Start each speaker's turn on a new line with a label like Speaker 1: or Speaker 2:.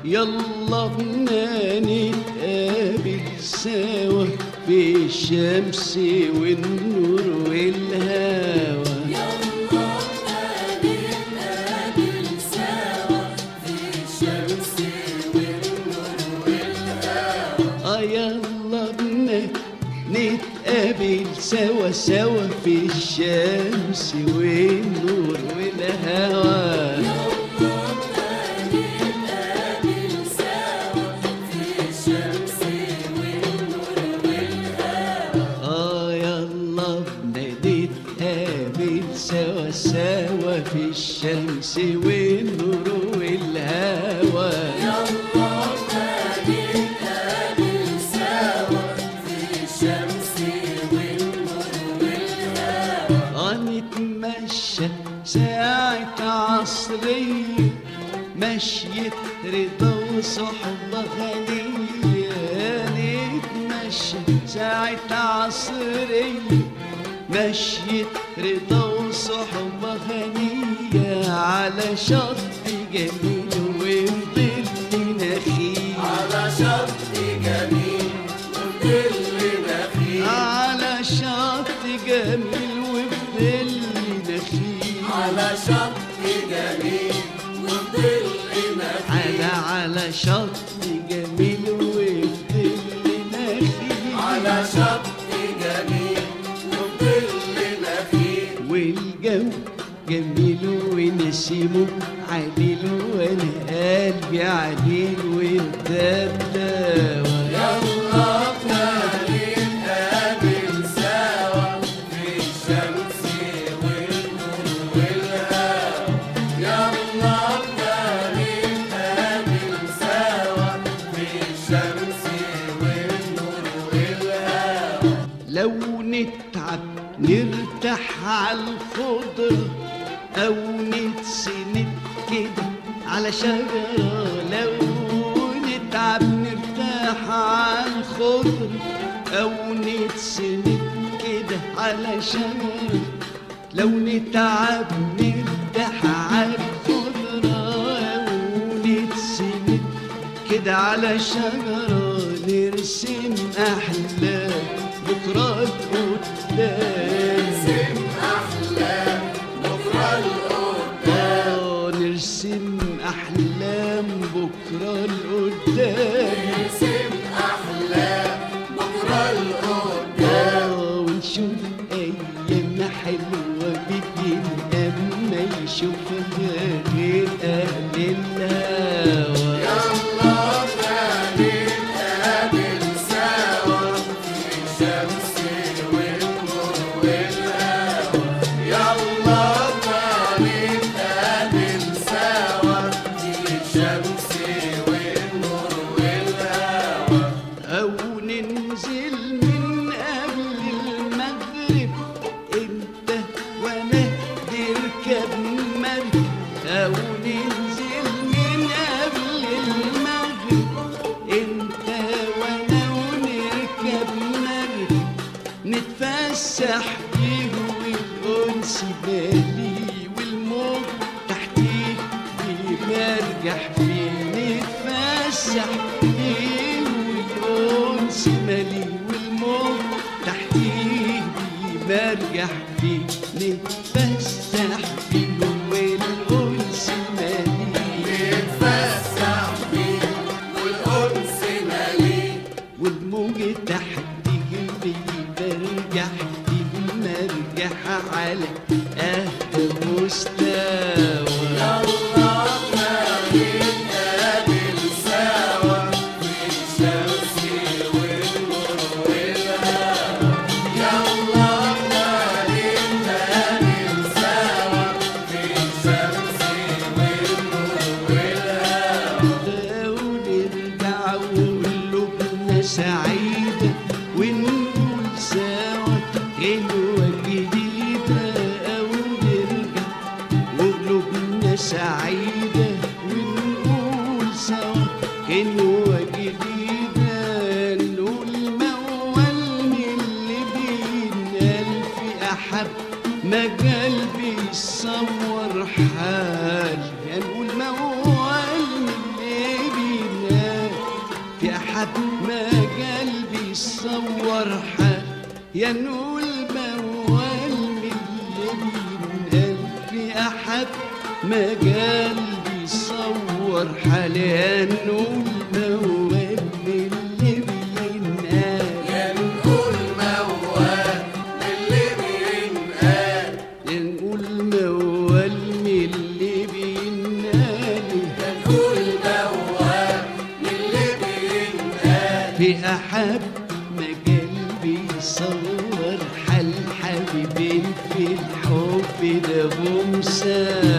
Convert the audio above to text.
Speaker 1: يلا بنا نتقابل سوا في الشمس والنور والهوى. يلا بنا نتقابل سوا سوا في الشمس والنور والهوى. يلا بنا نتقابل سوا سوا في الشمس والنور والهوى. نتمشى ساعة عصرية مشية رضا وصحبة غنية. نتمشى ساعة عصرية مشية رضا وصحبة غنية على شط جميل وظل نخيل.
Speaker 2: على شط جميل وظل نخيل.
Speaker 1: على شط جميل وظل نخيل.
Speaker 2: على شط جميل وظل نخيل.
Speaker 1: على شط جميل وظل نخيل.
Speaker 2: على شط جميل وظل نخيل.
Speaker 1: والجو جميل ونسيمه عليل وانا قلبي عليل وانت الدوا.
Speaker 2: يلا بنا نتقابل سوا في الشمس والنور والهوى. يلا بنا نتقابل سوا في الشمس والنور والهوى.
Speaker 1: لو نتعب نرتاح على الخضرة أو نتسند كده على شجرة. لو نتعب نرتاح على الخضرة أو نتسند كده على شجرة. لو نتعب نرتاح على الخضرة أو نتسند كده على شجرة. نرسم أحلام بكرة القدام.
Speaker 2: نرسم أحلام بكرة القدام.
Speaker 1: نرسم أحلام بكرة القدام.
Speaker 2: نرسم أحلام بكرة القدام.
Speaker 1: ونشوف أيام حلوة بدين أما يشوفها غير أهل الهوى.
Speaker 2: يلا بنا نتقابل سوا في الشمس والنور والهوى. يلا بنا نتقابل سوا في الشمس والنور والهوى.
Speaker 1: أو ننزل من قبل المغرب انت وانا نركب مركب. أو ننزل من قبل المغرب انت وانا ونركب مركب. نتفسح فيه والأنس بالي والموج تحتيه بيمرجح فيه. نتفسح فيه والأنس مالي والموج تحتيه بيمرجح فيه. نتفسح فيه والأنس مالي.
Speaker 2: نتفسح فيه والأنس مالي.
Speaker 1: والموج تحتيه بيمرجح بيمرجح على أهل مستوى.
Speaker 2: يلا بنا نتقابل سوا في الشمس والنور والهوى. يلا بنا نتقابل سوا في الشمس والنور والهوى.
Speaker 1: ونرجع وقلوبنا سعيدة ونقول سوا غنوة جديدة. أو نرجع وقلوبنا سعيدة ونقول سوا غنوة جديدة. نقول موال من اللي بينا ألف أحب ما قلبي يصور حال. نقول موال من اللي يا نقول موال من اللي بينقال في أحد مجال بيصور حاليا نقول موال من اللي بينقال
Speaker 2: يا نقول موال من اللي بينقال
Speaker 1: يا نقول موال من اللي بينقال
Speaker 2: يا نقول موال من اللي بينقال
Speaker 1: في أحد مجال بيصور حال حبيبين في الحب ده بمثال